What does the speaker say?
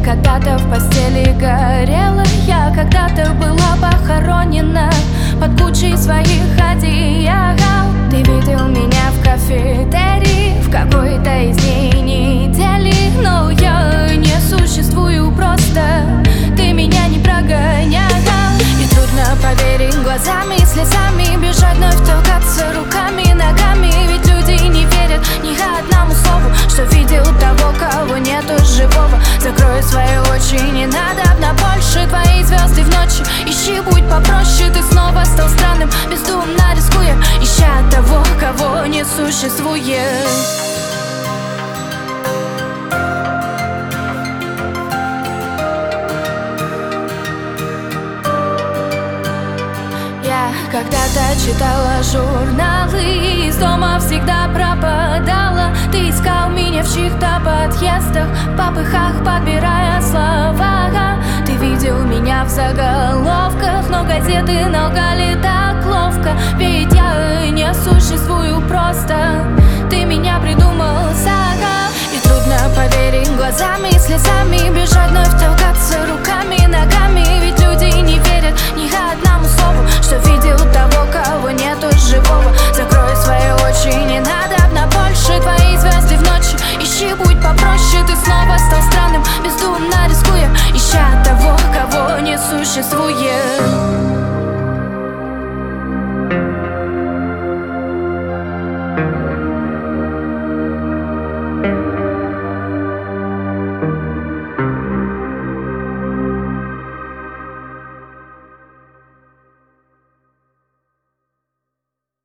когда-то в постели горела, я когда-то была похоронена под кучей своих одеял. Ты видел меня в кафетерии в какой-то из дней недели, но я не существую просто, ты меня не прогонял. И трудно поверить глазами, слезами, бежать, вновь толкаться руками, ногами. Ведь люди не верят ни одному слову, что видел того, кого нету живого. Закрой свои очи, не надо на больше. Твои звезды в ночи ищи, будь попроще. Ты снова стал странным, бездумно рискуя, ища того, кого не существует. Когда-то читала журналы, из дома всегда пропадала. Ты искал меня в чьих-то подъездах, в попыхах подбирая слова. Ты видел меня в заголовках, но газеты налгали так ловко. Ведь я не существую просто, ты меня придумал сага. И трудно поверить глазами, слезами, бежать, вновь толкаться руками, ногами. Ведь люди не верят ни одному слову, что видел того, кого нету живого. Закрой свои очи, не надо на больше. Твои звезды в ночи ищи, будь попроще. Ты снова стал странным, бездумно рискуя, ища того, кого не существует.